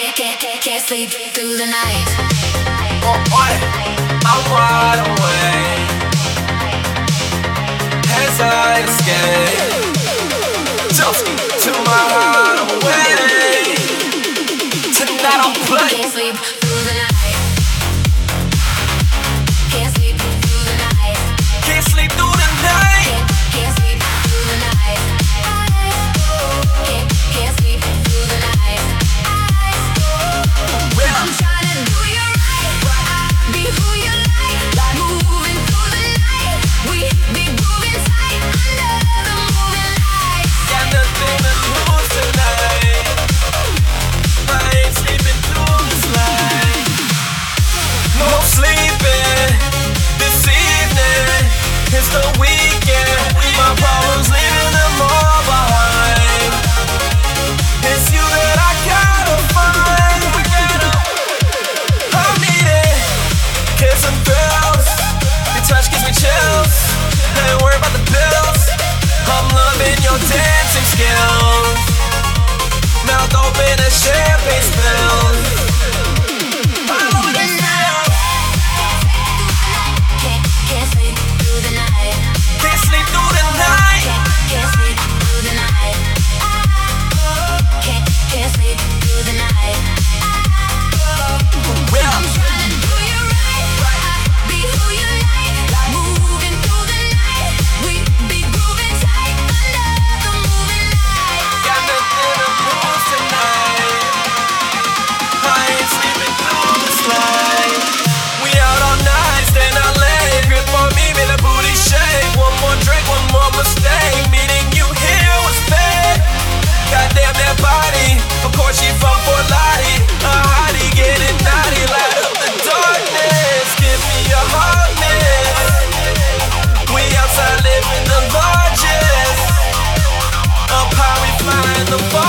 can't sleep through the night. I'm wide awake as I escape just to my hideaway. Tonight I'll play. Can't sleep through the night. Can't sleep through the night. Can't sleep through the night. Can't sleep through the night. Can't sleep through the night. I'm trying to do you right, be who you like, moving through the night. We be grooving tight under the moving lights. Got nothing to lose tonight. I ain't sleeping through this night. No sleeping this evening. It's the weekend. My problems leaving them all behind. It's you that I gotta find. I'm needing kiss and thrills. Your touch gives me chills. Ain't worried about the bills. I'm loving your dancing skills. Mouth open as champagne spills. I'm over this now. Can't sleep through the night. Can't sleep through the night. Can't sleep through the night. Can't sleep through the night. Well, I'm trying to do you right, be who you like, moving through the night. We be grooving tight under the moving lights. got nothing to lose tonight. I ain't sleeping through this night. We out all night, staying out late. Grip on me, make the booty shake. One more drink, one more mistake. Meeting you here was fate. Goddamn that body. Of course she from Fort Lottie. A hottie getting naughty. Light up the darkness. Give me a heartness. We outside living the largest. Up high we flying the